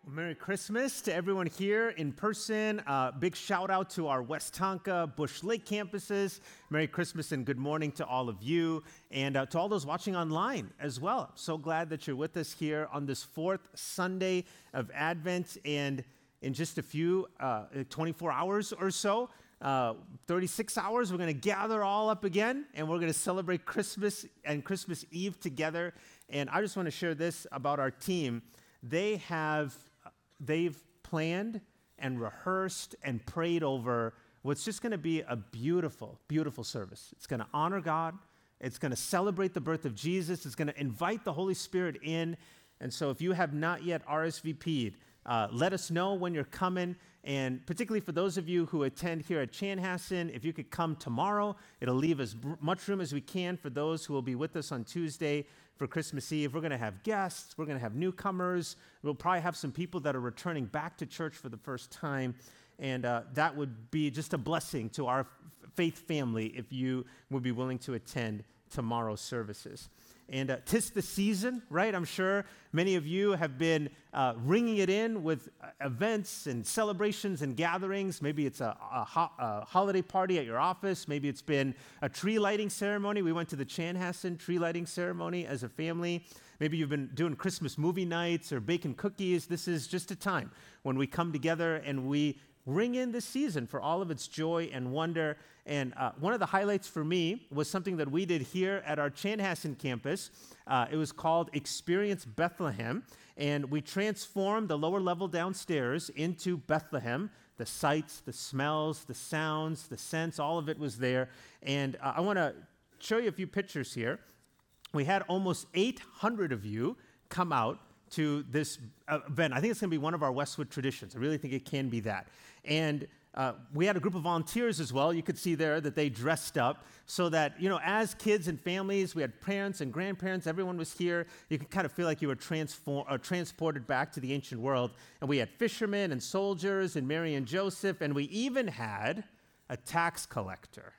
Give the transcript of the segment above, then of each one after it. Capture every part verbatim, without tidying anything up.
Merry Christmas to everyone here in person. Uh, big shout out to our West Tonka, Bush Lake campuses. Merry Christmas and good morning to all of you and uh, to all those watching online as well. I'm so glad that you're with us here on this fourth Sunday of Advent. And in just a few, uh, twenty-four hours or so, uh, thirty-six hours, we're going to gather all up again and we're going to celebrate Christmas and Christmas Eve together. And I just want to share this about our team. They have, they've planned and rehearsed and prayed over what's just going to be a beautiful, beautiful service. It's going to honor God. It's going to celebrate the birth of Jesus. It's going to invite the Holy Spirit in. And so if you have not yet R S V P'd, uh, let us know when you're coming. And particularly for those of you who attend here at Chanhassen, if you could come tomorrow, it'll leave as much room as we can for those who will be with us on Tuesday for Christmas Eve. We're going to have guests. We're going to have newcomers. We'll probably have some people that are returning back to church for the first time. And uh, that would be just a blessing to our f- faith family if you would be willing to attend tomorrow's services. And uh, 'tis the season, right? I'm sure many of you have been uh, ringing it in with uh, events and celebrations and gatherings. Maybe it's a, a, ho- a holiday party at your office. Maybe it's been a tree lighting ceremony. We went to the Chanhassen tree lighting ceremony as a family. Maybe you've been doing Christmas movie nights or baking cookies. This is just a time when we come together and we ring in this season for all of its joy and wonder. And uh, one of the highlights for me was something that we did here at our Chanhassen campus. Uh, it was called Experience Bethlehem, and we transformed the lower level downstairs into Bethlehem. The sights, the smells, the sounds, the scents, all of it was there. And uh, I want to show you a few pictures here. We had almost eight hundred of you come out to this uh, event. I think it's going to be one of our Westwood traditions. I really think it can be that. And uh, we had a group of volunteers as well. You could see there that they dressed up so that, you know, as kids and families, we had parents and grandparents, everyone was here. You could kind of feel like you were transform- uh, transported back to the ancient world. And we had fishermen and soldiers and Mary and Joseph, and we even had a tax collector.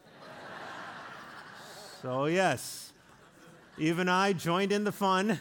So yes, even I joined in the fun.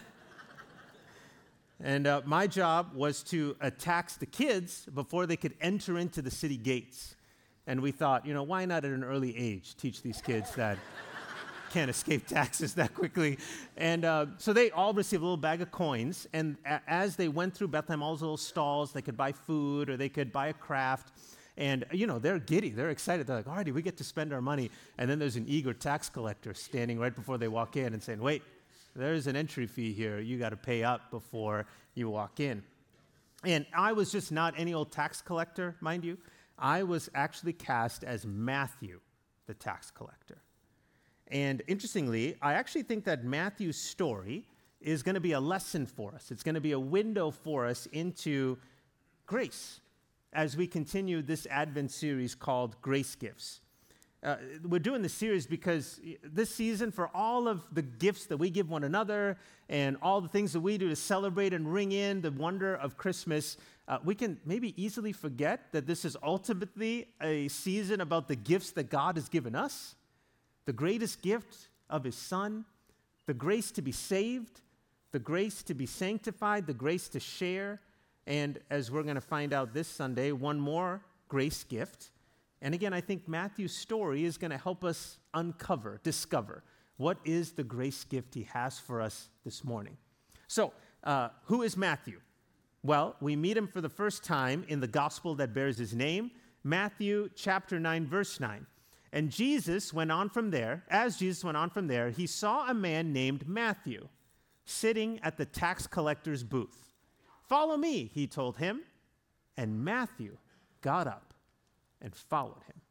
And uh, my job was to uh, tax the kids before they could enter into the city gates. And we thought, you know, why not at an early age teach these kids that can't escape taxes that quickly? And uh, so they all received a little bag of coins. And a- as they went through Bethlehem, all those little stalls, they could buy food or they could buy a craft. And, you know, they're giddy. They're excited. They're like, all righty, we get to spend our money. And then there's an eager tax collector standing right before they walk in and saying, wait, there's an entry fee here. You got to pay up before you walk in. And I was just not any old tax collector, mind you. I was actually cast as Matthew, the tax collector. And interestingly, I actually think that Matthew's story is going to be a lesson for us. It's going to be a window for us into grace as we continue this Advent series called Grace Gifts. Uh, we're doing this series because this season, for all of the gifts that we give one another and all the things that we do to celebrate and ring in the wonder of Christmas, uh, we can maybe easily forget that this is ultimately a season about the gifts that God has given us, the greatest gift of His Son, the grace to be saved, the grace to be sanctified, the grace to share, and as we're going to find out this Sunday, one more grace gift. And again, I think Matthew's story is going to help us uncover, discover, what is the grace gift he has for us this morning. So, uh, who is Matthew? Well, we meet him for the first time in the gospel that bears his name, Matthew chapter nine, verse nine. And Jesus went on from there, as Jesus went on from there, he saw a man named Matthew sitting at the tax collector's booth. Follow me, he told him. And Matthew got up and followed him.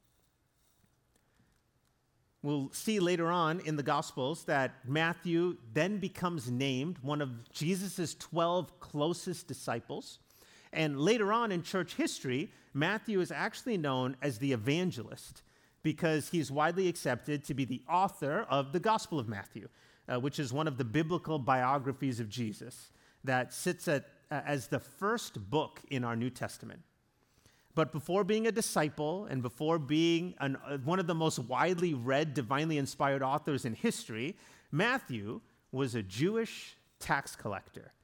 We'll see later on in the Gospels that Matthew then becomes named one of Jesus' twelve closest disciples. And later on in church history, Matthew is actually known as the evangelist because he's widely accepted to be the author of the Gospel of Matthew, uh, which is one of the biblical biographies of Jesus that sits at, uh, as the first book in our New Testament. But before being a disciple and before being an, uh, one of the most widely read, divinely inspired authors in history, Matthew was a Jewish tax collector.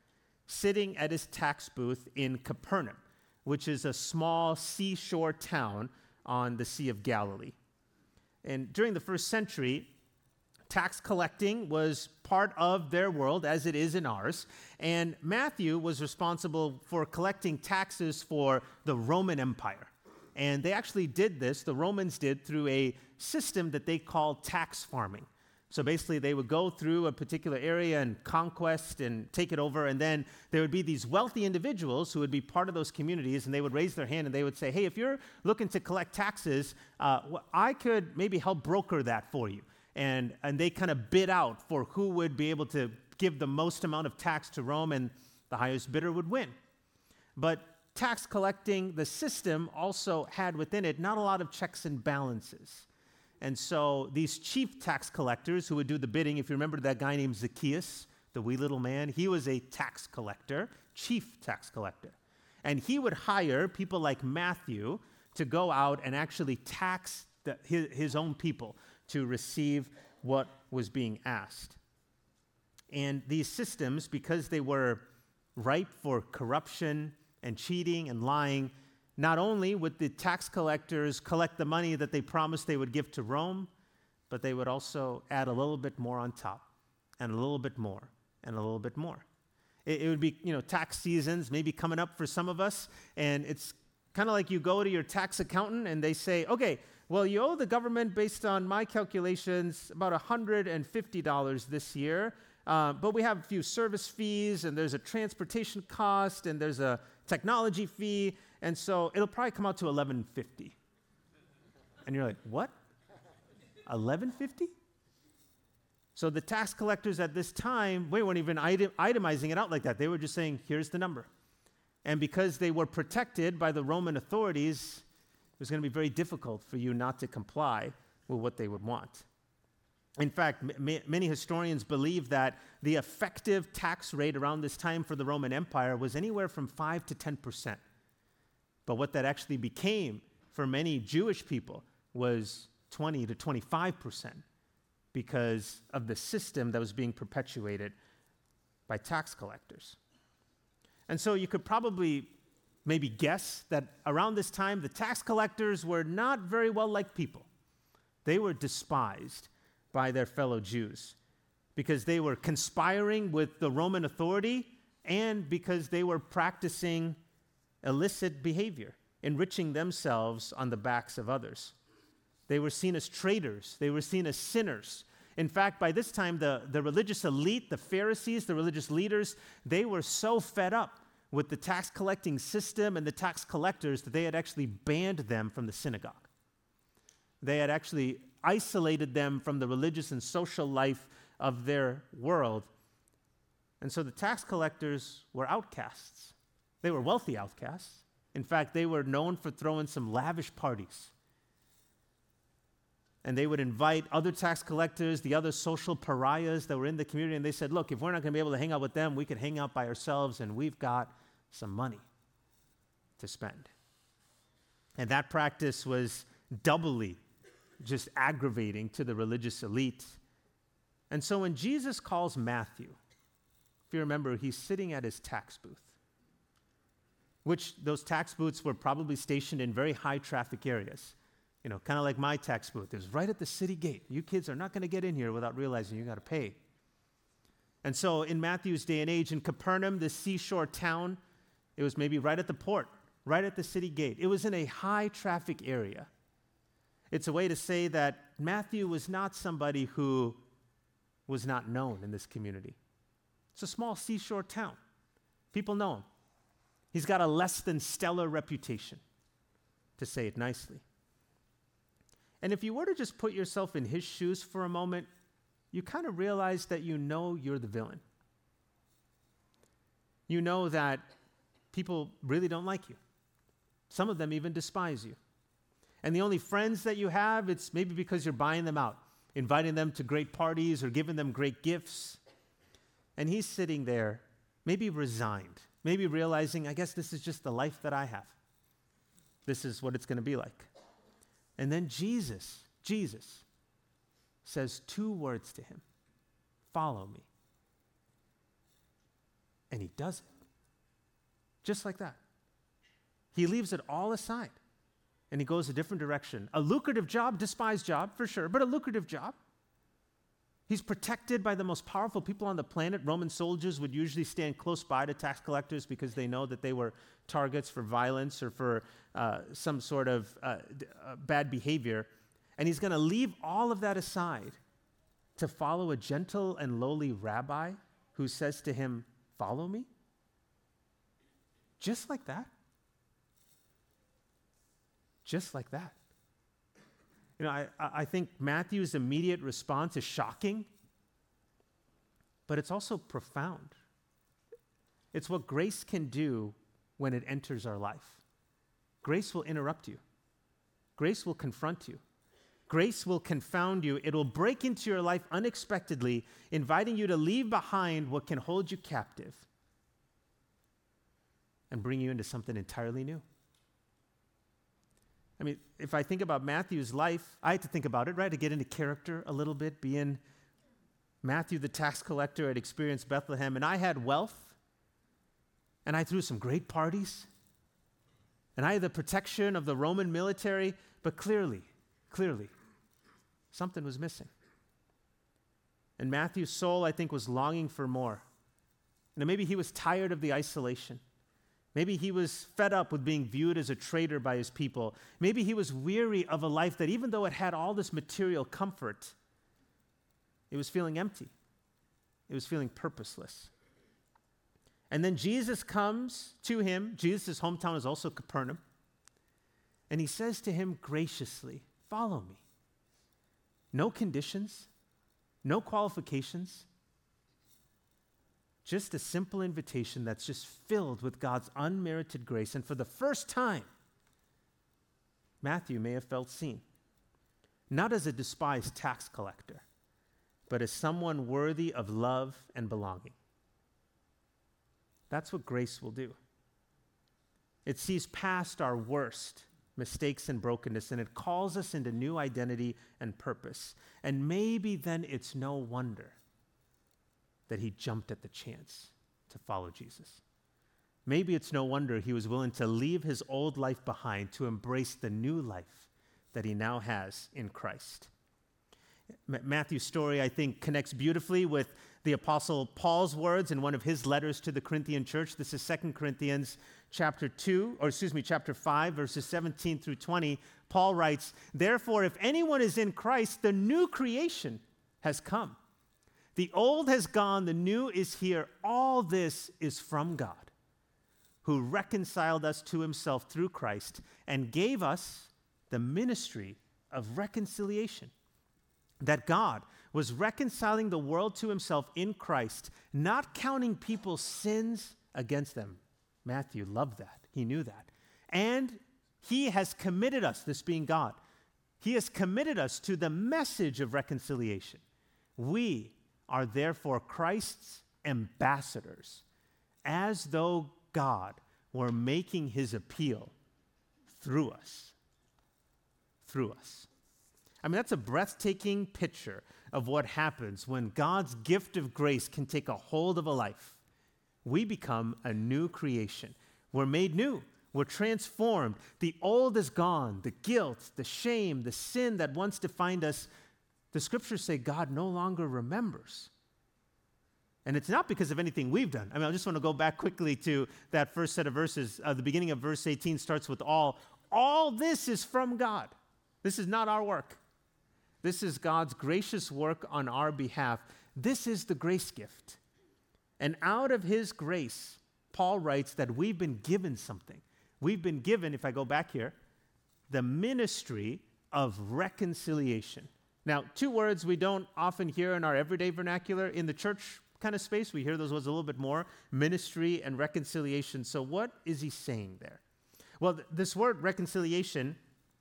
sitting at his tax booth in Capernaum, which is a small seashore town on the Sea of Galilee. And during the first century, tax collecting was part of their world, as it is in ours. And Matthew was responsible for collecting taxes for the Roman Empire. And they actually did this, the Romans did, through a system that they called tax farming. So basically, they would go through a particular area and conquest and take it over, and then there would be these wealthy individuals who would be part of those communities, and they would raise their hand and they would say, hey, if you're looking to collect taxes, uh, well, I could maybe help broker that for you. And, and they kind of bid out for who would be able to give the most amount of tax to Rome, and the highest bidder would win. But tax collecting, the system also had within it not a lot of checks and balances. And so these chief tax collectors who would do the bidding, if you remember that guy named Zacchaeus, the wee little man, he was a tax collector, chief tax collector. And he would hire people like Matthew to go out and actually tax the, his, his own people to receive what was being asked. And these systems, because they were ripe for corruption and cheating and lying, not only would the tax collectors collect the money that they promised they would give to Rome, but they would also add a little bit more on top, and a little bit more, and a little bit more. It, it would be, you know, tax seasons maybe coming up for some of us, and it's kind of like you go to your tax accountant and they say, okay, well, you owe the government, based on my calculations, about one hundred fifty dollars this year, uh, but we have a few service fees, and there's a transportation cost, and there's a technology fee, and so it'll probably come out to eleven fifty. And you're like, what? eleven fifty? So the tax collectors at this time, we weren't even item, itemizing it out like that. They were just saying, here's the number. And because they were protected by the Roman authorities, it was going to be very difficult for you not to comply with what they would want. In fact, m- many historians believe that the effective tax rate around this time for the Roman Empire was anywhere from five to ten percent. But what that actually became for many Jewish people was twenty to twenty-five percent because of the system that was being perpetuated by tax collectors. And so you could probably maybe guess that around this time, the tax collectors were not very well-liked people. They were despised by their fellow Jews because they were conspiring with the Roman authority and because they were practicing illicit behavior, enriching themselves on the backs of others. They were seen as traitors. They were seen as sinners. In fact, by this time, the, the religious elite, the Pharisees, the religious leaders, they were so fed up with the tax collecting system and the tax collectors that they had actually banned them from the synagogue. They had actually isolated them from the religious and social life of their world. And so the tax collectors were outcasts. They were wealthy outcasts. In fact, they were known for throwing some lavish parties. And they would invite other tax collectors, the other social pariahs that were in the community, and they said, look, if we're not going to be able to hang out with them, we can hang out by ourselves, and we've got some money to spend. And that practice was doubly just aggravating to the religious elite. And so when Jesus calls Matthew, if you remember, he's sitting at his tax booth, which those tax booths were probably stationed in very high traffic areas. You know, kind of like my tax booth. It was right at the city gate. You kids are not going to get in here without realizing you got to pay. And so in Matthew's day and age, in Capernaum, this seashore town, it was maybe right at the port, right at the city gate. It was in a high traffic area. It's a way to say that Matthew was not somebody who was not known in this community. It's a small seashore town. People know him. He's got a less than stellar reputation, to say it nicely. And if you were to just put yourself in his shoes for a moment, you kind of realize that you know you're the villain. You know that people really don't like you. Some of them even despise you. And the only friends that you have, it's maybe because you're buying them out, inviting them to great parties or giving them great gifts. And he's sitting there, maybe resigned, maybe realizing, I guess this is just the life that I have. This is what it's going to be like. And then Jesus, Jesus says two words to him, follow me. And he does it. Just like that. He leaves it all aside and he goes a different direction. A lucrative job, despised job for sure, but a lucrative job. He's protected by the most powerful people on the planet. Roman soldiers would usually stand close by to tax collectors because they know that they were targets for violence or for uh, some sort of uh, d- uh, bad behavior. And he's going to leave all of that aside to follow a gentle and lowly rabbi who says to him, "Follow me." Just like that. Just like that. You know, I, I think Matthew's immediate response is shocking, but it's also profound. It's what grace can do when it enters our life. Grace will interrupt you. Grace will confront you. Grace will confound you. It will break into your life unexpectedly, inviting you to leave behind what can hold you captive and bring you into something entirely new. I mean, if I think about Matthew's life, I had to think about it, right? To get into character a little bit, being Matthew the tax collector had experienced Bethlehem, and I had wealth, and I threw some great parties, and I had the protection of the Roman military, but clearly, clearly, something was missing. And Matthew's soul, I think, was longing for more. You know, maybe he was tired of the isolation. Maybe he was fed up with being viewed as a traitor by his people. Maybe he was weary of a life that even though it had all this material comfort, it was feeling empty. It was feeling purposeless. And then Jesus comes to him. Jesus' hometown is also Capernaum. And he says to him graciously, "Follow me." No conditions, no qualifications. Just a simple invitation that's just filled with God's unmerited grace. And for the first time, Matthew may have felt seen. Not as a despised tax collector, but as someone worthy of love and belonging. That's what grace will do. It sees past our worst mistakes and brokenness, and it calls us into new identity and purpose. And maybe then it's no wonder that he jumped at the chance to follow Jesus. Maybe it's no wonder he was willing to leave his old life behind to embrace the new life that he now has in Christ. M- Matthew's story, I think, connects beautifully with the Apostle Paul's words in one of his letters to the Corinthian church. This is Second Corinthians chapter two, or excuse me, chapter five, verses seventeen through twenty. Paul writes, "Therefore, if anyone is in Christ, the new creation has come. The old has gone, the new is here. All this is from God, who reconciled us to himself through Christ and gave us the ministry of reconciliation. That God was reconciling the world to himself in Christ, not counting people's sins against them." Matthew loved that. He knew that. "And he has committed us," this being God, "he has committed us to the message of reconciliation. We are therefore Christ's ambassadors, as though God were making his appeal through us." Through us. I mean, that's a breathtaking picture of what happens when God's gift of grace can take a hold of a life. We become a new creation. We're made new. We're transformed. The old is gone. The guilt, the shame, the sin that once defined us, the scriptures say God no longer remembers. And it's not because of anything we've done. I mean, I just want to go back quickly to that first set of verses. Uh, the beginning of verse eighteen starts with all. All this is from God. This is not our work. This is God's gracious work on our behalf. This is the grace gift. And out of his grace, Paul writes that we've been given something. We've been given, if I go back here, the ministry of reconciliation. Now, two words we don't often hear in our everyday vernacular. In the church kind of space, we hear those words a little bit more, ministry and reconciliation. So what is he saying there? Well, th- this word reconciliation,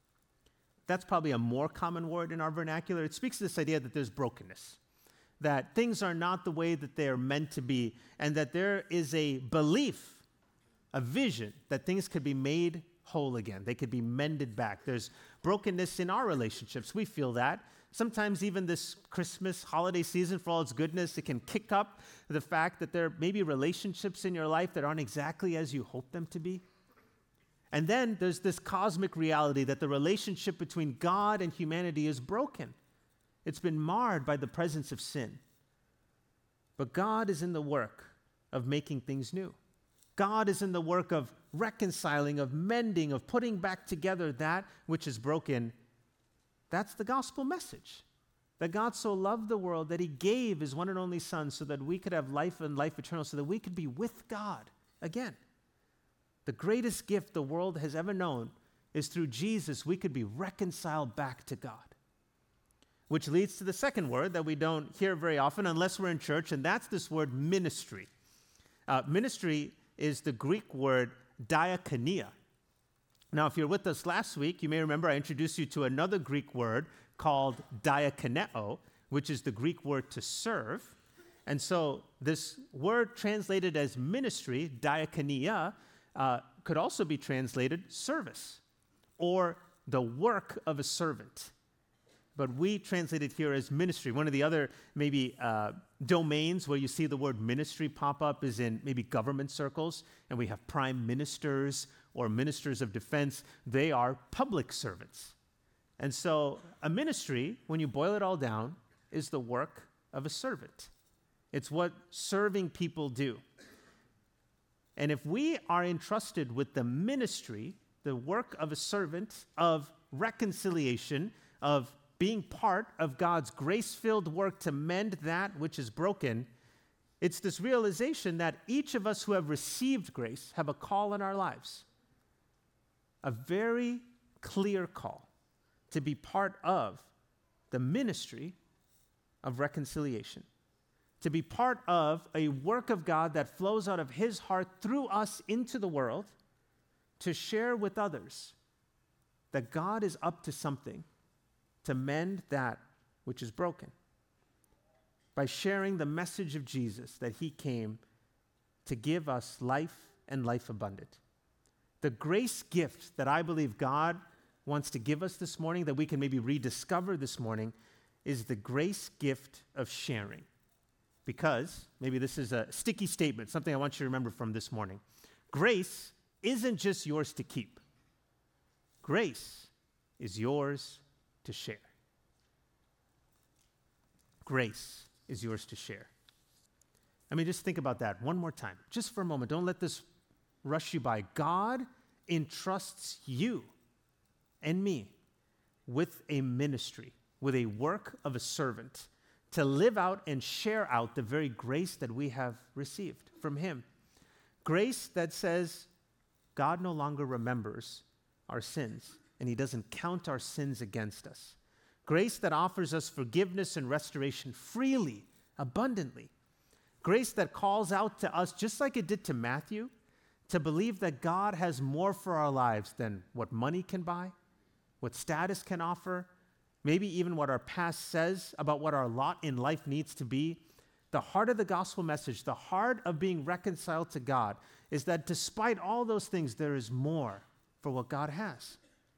that's probably a more common word in our vernacular. It speaks to this idea that there's brokenness, that things are not the way that they are meant to be, and that there is a belief, a vision, that things could be made whole again. They could be mended back. There's brokenness in our relationships. We feel that. sometimes even this Christmas holiday season, for all its goodness, it can kick up the fact that there may be relationships in your life that aren't exactly as you hope them to be. And then there's this cosmic reality that the relationship between God and humanity is broken. It's been marred by the presence of sin. But God is in the work of making things new. God is in the work of reconciling, of mending, of putting back together that which is broken. That's the gospel message. That God so loved the world that he gave his one and only Son so that we could have life and life eternal, so that we could be with God again. The greatest gift the world has ever known is through Jesus, we could be reconciled back to God. Which leads to the second word that we don't hear very often unless we're in church, and that's this word ministry. Uh, ministry is the Greek word diakonia. Now, if you're with us last week, you may remember I introduced you to another Greek word called diakoneo, which is the Greek word to serve. And so this word translated as ministry, diakonia, uh, could also be translated service or the work of a servant. But we translate it here as ministry. One of the other maybe uh, domains where you see the word ministry pop up is in maybe government circles, and we have prime ministers or ministers of defense. They are public servants. And so a ministry, when you boil it all down, is the work of a servant. It's what serving people do. And if we are entrusted with the ministry, the work of a servant, of reconciliation, of being part of God's grace-filled work to mend that which is broken, it's this realization that each of us who have received grace have a call in our lives, a very clear call to be part of the ministry of reconciliation, to be part of a work of God that flows out of his heart through us into the world, to share with others that God is up to something to mend that which is broken, by sharing the message of Jesus that he came to give us life and life abundant. The grace gift that I believe God wants to give us this morning, that we can maybe rediscover this morning, is the grace gift of sharing. Because, maybe this is a sticky statement, something I want you to remember from this morning. Grace isn't just yours to keep. Grace is yours to share. Grace is yours to share. I mean, just think about that one more time, just for a moment. Don't let this rush you by. God entrusts you and me with a ministry, with a work of a servant, to live out and share out the very grace that we have received from him. Grace that says God no longer remembers our sins, and he doesn't count our sins against us. Grace that offers us forgiveness and restoration freely, abundantly. Grace that calls out to us, just like it did to Matthew, to believe that God has more for our lives than what money can buy, what status can offer, maybe even what our past says about what our lot in life needs to be. The heart of the gospel message, the heart of being reconciled to God, is that despite all those things, there is more for what God has.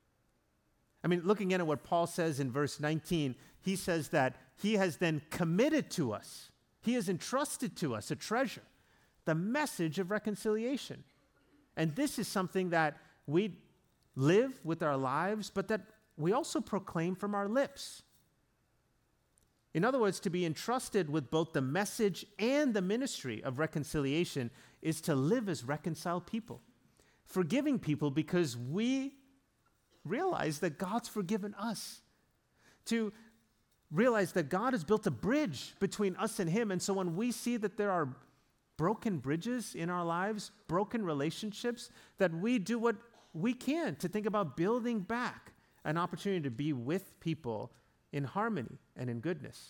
I mean, looking at what Paul says in verse nineteen, he says that he has then committed to us, he has entrusted to us a treasure, the message of reconciliation. And this is something that we live with our lives, but that we also proclaim from our lips. In other words, to be entrusted with both the message and the ministry of reconciliation is to live as reconciled people, forgiving people because we realize that God's forgiven us, to realize that God has built a bridge between us and him. And so when we see that there are broken bridges in our lives, broken relationships, that we do what we can to think about building back an opportunity to be with people in harmony and in goodness.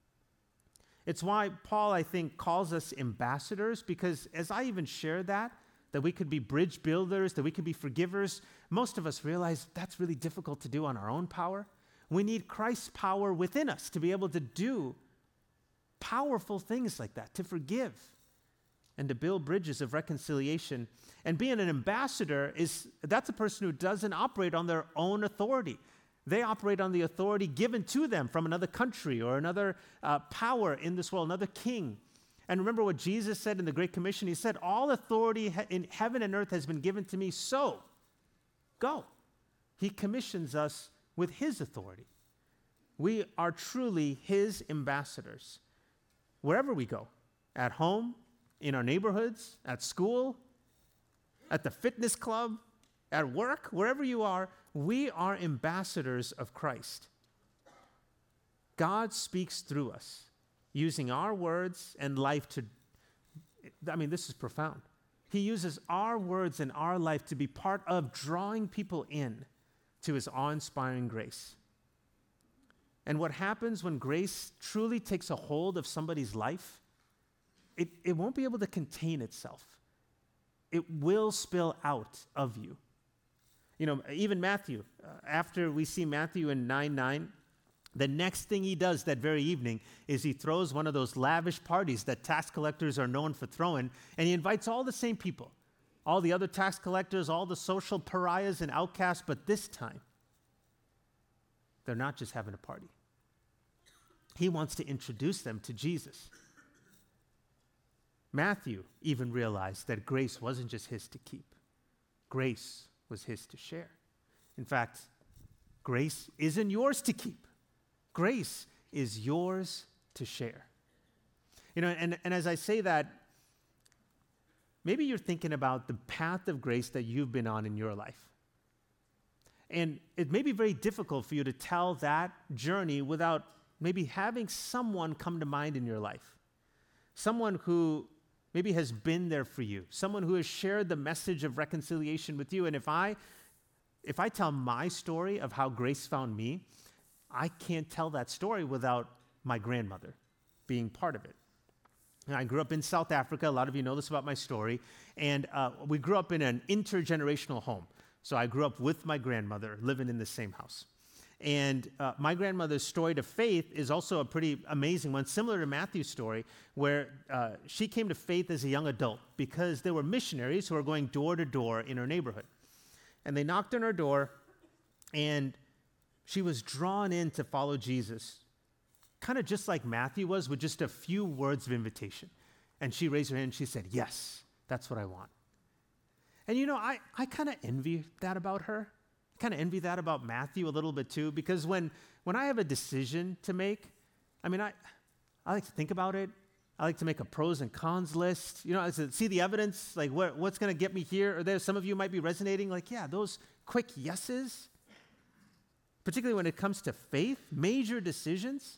It's why Paul, I think, calls us ambassadors, because as I even share that, that we could be bridge builders, that we could be forgivers, most of us realize that's really difficult to do on our own power. We need Christ's power within us to be able to do powerful things like that, to forgive and to build bridges of reconciliation. And being an ambassador is, that's a person who doesn't operate on their own authority. They operate on the authority given to them from another country or another uh, power in this world, another king. And remember what Jesus said in the Great Commission? He said, all authority in heaven and earth has been given to me, so go. He commissions us with his authority. We are truly his ambassadors. Wherever we go, at home, in our neighborhoods, at school, at the fitness club, at work, wherever you are, we are ambassadors of Christ. God speaks through us, using our words and life to, I mean, this is profound. He uses our words and our life to be part of drawing people in to his awe-inspiring grace. And what happens when grace truly takes a hold of somebody's life, it, it won't be able to contain itself. It will spill out of you. You know, even Matthew, uh, after we see Matthew in nine nine, the next thing he does that very evening is he throws one of those lavish parties that tax collectors are known for throwing, and he invites all the same people, all the other tax collectors, all the social pariahs and outcasts, but this time, they're not just having a party. He wants to introduce them to Jesus. Matthew even realized that grace wasn't just his to keep. Grace was his to share. In fact, grace isn't yours to keep. Grace is yours to share. You know, and, and as I say that, maybe you're thinking about the path of grace that you've been on in your life. And it may be very difficult for you to tell that journey without maybe having someone come to mind in your life. Someone who maybe has been there for you, someone who has shared the message of reconciliation with you. And if I, if I tell my story of how grace found me, I can't tell that story without my grandmother being part of it. And I grew up in South Africa. A lot of you know this about my story. And uh, we grew up in an intergenerational home. So I grew up with my grandmother living in the same house. And uh, my grandmother's story to faith is also a pretty amazing one, similar to Matthew's story, where uh, she came to faith as a young adult because there were missionaries who were going door to door in her neighborhood. And they knocked on her door, and she was drawn in to follow Jesus, kind of just like Matthew was, with just a few words of invitation. And she raised her hand and she said, yes, that's what I want. And you know, I, I kind of envy that about her. Kind of envy that about Matthew a little bit too, because when, when I have a decision to make, I mean, I, I like to think about it. I like to make a pros and cons list. You know, I see the evidence, like what, what's going to get me here or there. Some of you might be resonating, like, yeah, those quick yeses, particularly when it comes to faith, major decisions.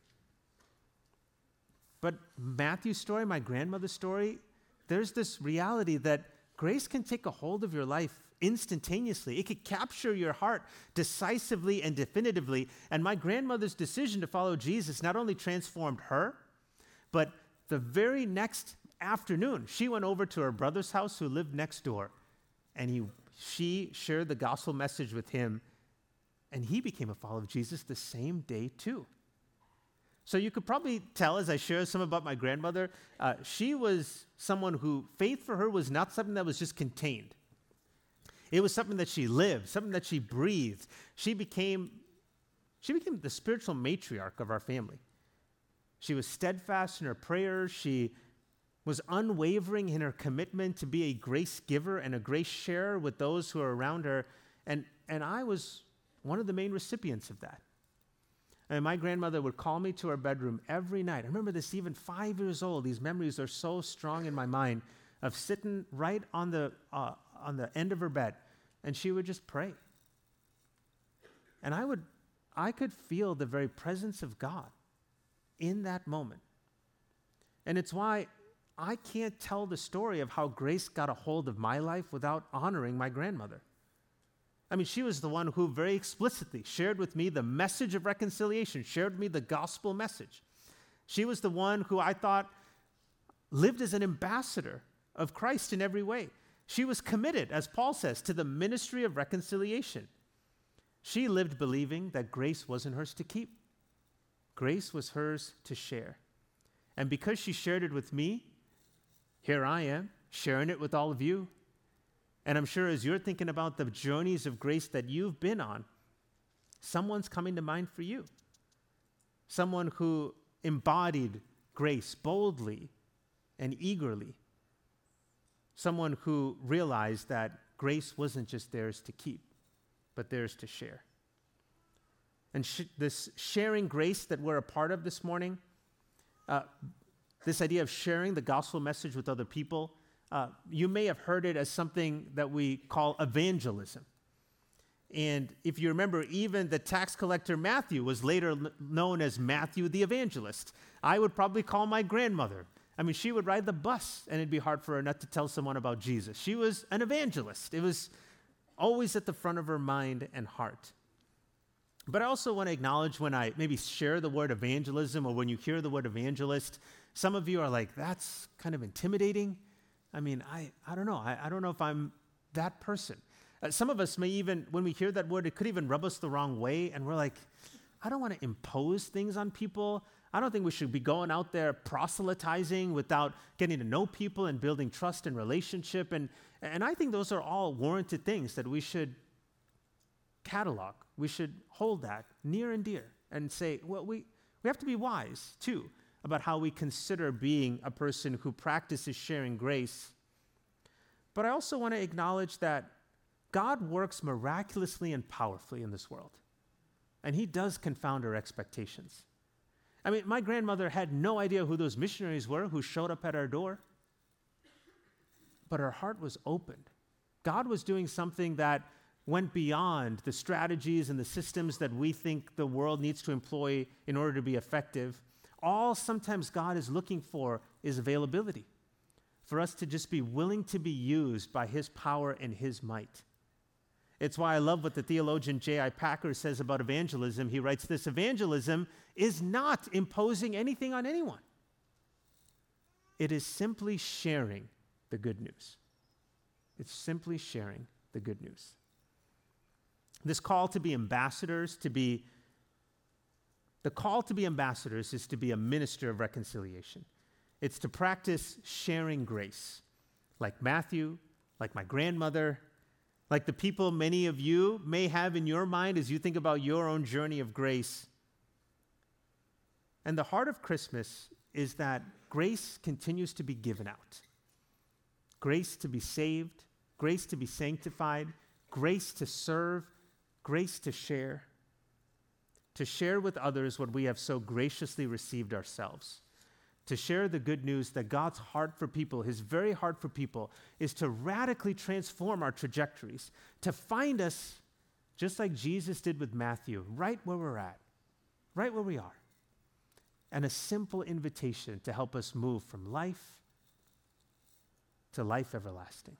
But Matthew's story, my grandmother's story, there's this reality that grace can take a hold of your life instantaneously. It could capture your heart decisively and definitively. And my grandmother's decision to follow Jesus not only transformed her, but the very next afternoon, she went over to her brother's house who lived next door, and he, she shared the gospel message with him, and he became a follower of Jesus the same day too. So you could probably tell as I share some about my grandmother, uh, she was someone who faith for her was not something that was just contained. It was something that she lived, something that she breathed. She became, she became the spiritual matriarch of our family. She was steadfast in her prayers. She was unwavering in her commitment to be a grace giver and a grace sharer with those who are around her. And, and I was one of the main recipients of that. And my grandmother would call me to her bedroom every night. I remember this even five years old. These memories are so strong in my mind of sitting right on the uh, on the end of her bed, and she would just pray. And I would, I could feel the very presence of God in that moment. And it's why I can't tell the story of how grace got a hold of my life without honoring my grandmother. I mean, she was the one who very explicitly shared with me the message of reconciliation, shared with me the gospel message. She was the one who I thought lived as an ambassador of Christ in every way. She was committed, as Paul says, to the ministry of reconciliation. She lived believing that grace wasn't hers to keep. Grace was hers to share. And because she shared it with me, here I am, sharing it with all of you. And I'm sure as you're thinking about the journeys of grace that you've been on, someone's coming to mind for you. Someone who embodied grace boldly and eagerly. Someone who realized that grace wasn't just theirs to keep, but theirs to share. And sh- this sharing grace that we're a part of this morning, uh, this idea of sharing the gospel message with other people, uh, you may have heard it as something that we call evangelism. And if you remember, even the tax collector Matthew was later l- known as Matthew the evangelist. I would probably call my grandmother. I mean, she would ride the bus, and it'd be hard for her not to tell someone about Jesus. She was an evangelist. It was always at the front of her mind and heart. But I also want to acknowledge when I maybe share the word evangelism, or when you hear the word evangelist, some of you are like, that's kind of intimidating. I mean, I, I don't know. I, I don't know if I'm that person. Uh, some of us may even, when we hear that word, it could even rub us the wrong way, and we're like, I don't want to impose things on people. I don't think we should be going out there proselytizing without getting to know people and building trust and relationship. And, and I think those are all warranted things that we should catalog. We should hold that near and dear and say, well, we, we have to be wise, too, about how we consider being a person who practices sharing grace. But I also want to acknowledge that God works miraculously and powerfully in this world. And he does confound our expectations. I mean, my grandmother had no idea who those missionaries were who showed up at our door. But her heart was opened. God was doing something that went beyond the strategies and the systems that we think the world needs to employ in order to be effective. All sometimes God is looking for is availability, for us to just be willing to be used by his power and his might. It's why I love what the theologian J I Packer says about evangelism. He writes this: evangelism is not imposing anything on anyone. It is simply sharing the good news. It's simply sharing the good news. This call to be ambassadors, to be, the call to be ambassadors is to be a minister of reconciliation. It's to practice sharing grace, like Matthew, like my grandmother, like the people many of you may have in your mind as you think about your own journey of grace. And the heart of Christmas is that grace continues to be given out. Grace to be saved, grace to be sanctified, grace to serve, grace to share, to share with others what we have so graciously received ourselves, to share the good news that God's heart for people, his very heart for people, is to radically transform our trajectories, to find us, just like Jesus did with Matthew, right where we're at, right where we are, and a simple invitation to help us move from life to life everlasting.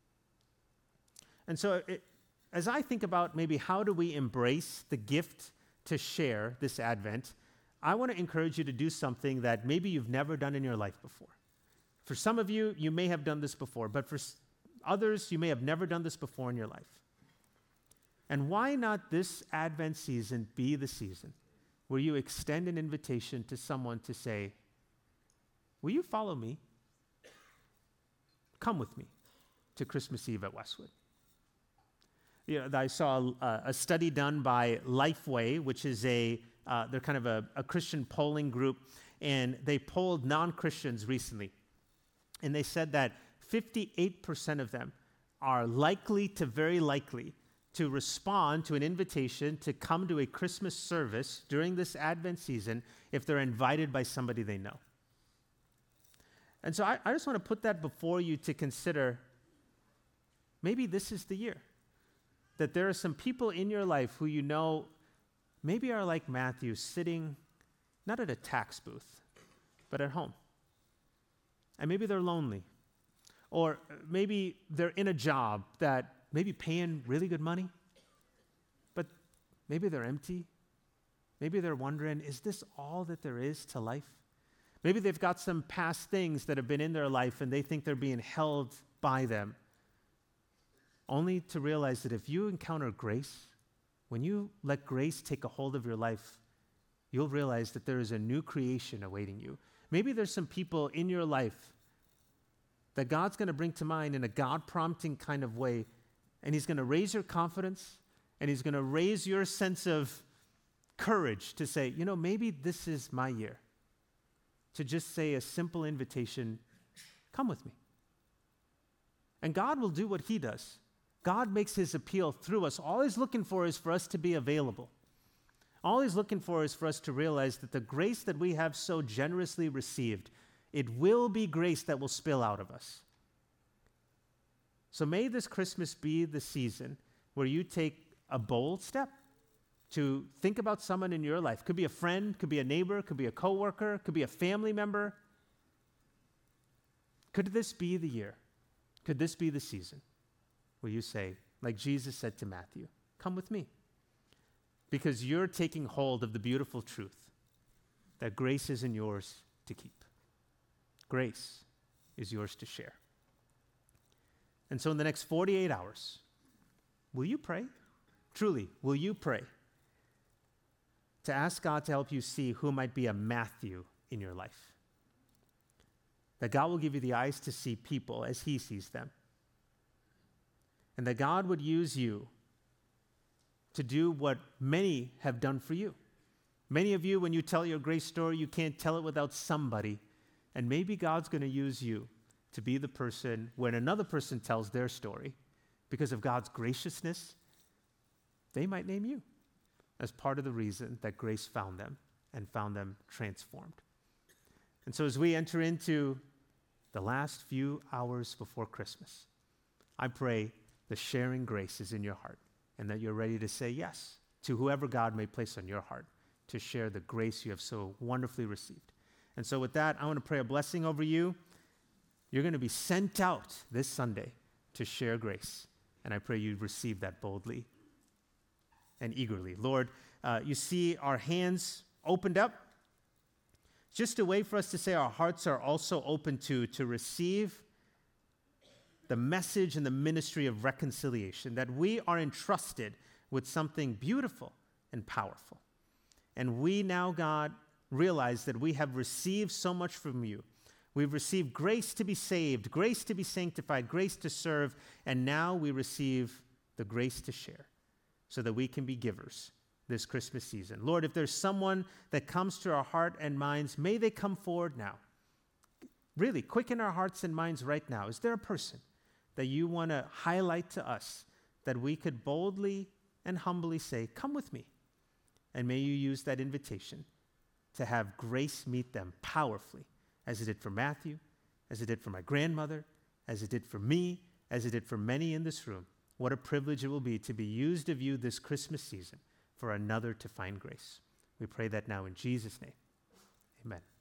And so it, as I think about maybe how do we embrace the gift to share this Advent, I want to encourage you to do something that maybe you've never done in your life before. For some of you, you may have done this before, but for s- others, you may have never done this before in your life. And why not this Advent season be the season where you extend an invitation to someone to say, will you follow me? Come with me to Christmas Eve at Westwood. You know, I saw a, a study done by Lifeway, which is a, uh, they're kind of a, a Christian polling group, and they polled non-Christians recently. And they said that fifty-eight percent of them are likely to very likely to respond to an invitation to come to a Christmas service during this Advent season if they're invited by somebody they know. And so I, I just want to put that before you to consider, maybe this is the year that there are some people in your life who you know maybe are like Matthew, sitting not at a tax booth, but at home. And maybe they're lonely. Or maybe they're in a job that maybe paying really good money, but maybe they're empty. Maybe they're wondering, is this all that there is to life? Maybe they've got some past things that have been in their life and they think they're being held by them. Only to realize that if you encounter grace, when you let grace take a hold of your life, you'll realize that there is a new creation awaiting you. Maybe there's some people in your life that God's going to bring to mind in a God-prompting kind of way, and he's going to raise your confidence, And he's going to raise your sense of courage to say, you know, maybe this is my year. To just say a simple invitation, come with me. And God will do what he does. God makes his appeal through us. All he's looking for is for us to be available. All he's looking for is for us to realize that the grace that we have so generously received, it will be grace that will spill out of us. So may this Christmas be the season where you take a bold step to think about someone in your life. Could be a friend, could be a neighbor, could be a coworker, could be a family member. Could this be the year? Could this be the season where you say, like Jesus said to Matthew, come with me? Because you're taking hold of the beautiful truth that grace isn't yours to keep. Grace is yours to share. And so in the next forty-eight hours, will you pray? Truly, will you pray to ask God to help you see who might be a Matthew in your life? That God will give you the eyes to see people as he sees them. And that God would use you to do what many have done for you. Many of you, when you tell your grace story, you can't tell it without somebody. And maybe God's going to use you to be the person when another person tells their story, because of God's graciousness, they might name you as part of the reason that grace found them and found them transformed. And so as we enter into the last few hours before Christmas, I pray the sharing grace is in your heart and that you're ready to say yes to whoever God may place on your heart to share the grace you have so wonderfully received. And so with that, I want to pray a blessing over you. You're going to be sent out this Sunday to share grace. And I pray you receive that boldly and eagerly. Lord, uh, you see our hands opened up. Just a way for us to say our hearts are also open to, to receive the message and the ministry of reconciliation, that we are entrusted with something beautiful and powerful. And we now, God, realize that we have received so much from you. We've received grace to be saved, grace to be sanctified, grace to serve, and now we receive the grace to share so that we can be givers this Christmas season. Lord, if there's someone that comes to our heart and minds, may they come forward now. Really, quicken our hearts and minds right now. Is there a person that you want to highlight to us that we could boldly and humbly say, come with me? And may you use that invitation to have grace meet them powerfully, as it did for Matthew, as it did for my grandmother, as it did for me, as it did for many in this room. What a privilege it will be to be used of you this Christmas season for another to find grace. We pray that now in Jesus' name. Amen.